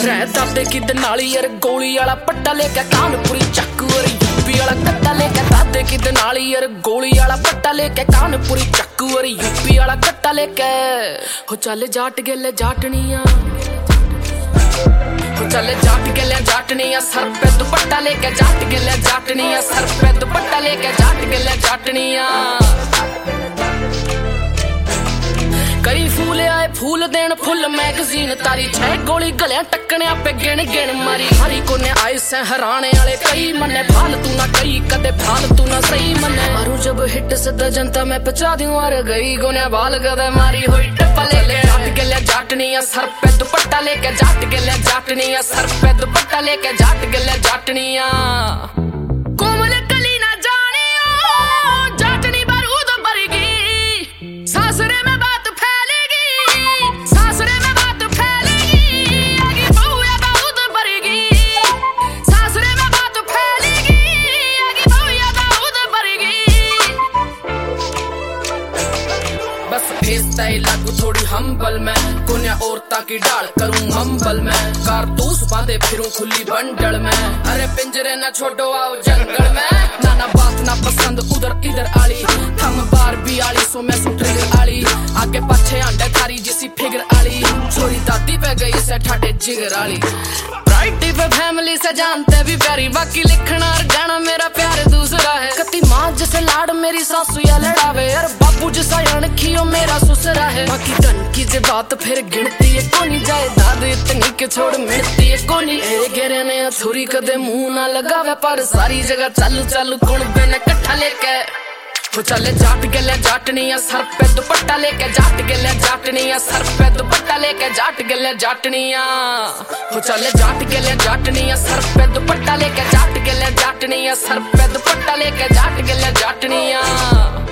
रह दादे की दनाली यार गोली वाला पट्टा लेके कानपुरी चक्कू और यूपी वाला कट्टा लेके दादे की दनाली यार गोली वाला पट्टा लेके कानपुरी चक्कू और यूपी वाला कट्टा लेके हो चल जाट गेले जाटनिया चले जाट गेले जाटनिया सर पे दुपट्टा लेके जाट गेले जाटनिया सर पे दुपट्टा लेके जाट गेले जाटनिया कई फूल आए फूल देन फुल मैगजीन तारी छह गोली गलिया टक्कने पे गिन गिन मारी हरी कोने आए से हराने वाले कई मने फालतू ना कई कदे फालतू ना सही मने मारू जब हिट सदा जनता मैं पचा दूं और गई गोने बाल कदे मारी हुई टपले ले जाट गेले जाटनिया सर पे दुपट्टा लेके जाट गेले जाटनिया सर पे दुपट्टा लेके जाट गेले जाटनिया कोमल कली ना जाने ओ जाटनी बारूद भरगी सासरे में लागू थोड़ी हम्बल में कोन्या औरता की डाल करूं हम्बल में कारतूस बांधे फिरूं खुली बंडल में अरे पिंजरे ना छोड़ो आओ जंगल में नाना बात ना पसंद उधर इधर आली थम बार भी आली सो मैं सो ट्रिगर आली आगे पीछे अंडे थारी जिसी फिगर आली छोरी दादी पे गई से ठाटे जिगर आली राइटी पे फैमिली से जानते भी प्यारी बाकी लिखना और गाना मेरा प्यार दूसरा है कति माँ जैसे लाड मेरी सासू या लड़ावे यार बाबू जैसा अणखियो मेरा सुसरा है बाकी धन की जे बात फिर गिनती है कोनी जाए दाद इतनी के छोड़ मिलती है कोनी एरे गेरे ने छुरी कदे मुंह ना लगावे पर सारी जगह चालू चालू कौन बेने कट्ठा लेके वो चले जाट गेले जाटनिया सर पे दुपट्टा लेके जाट गेले जाटनिया सर पे दुपट्टा लेके जाट गेले जाटनिया वो चले जाट गेले जाटनिया सर पे दुपट्टा लेके जाट गेले जाटनिया सर पे दुपट्टा लेके जाट गेले जाटनिया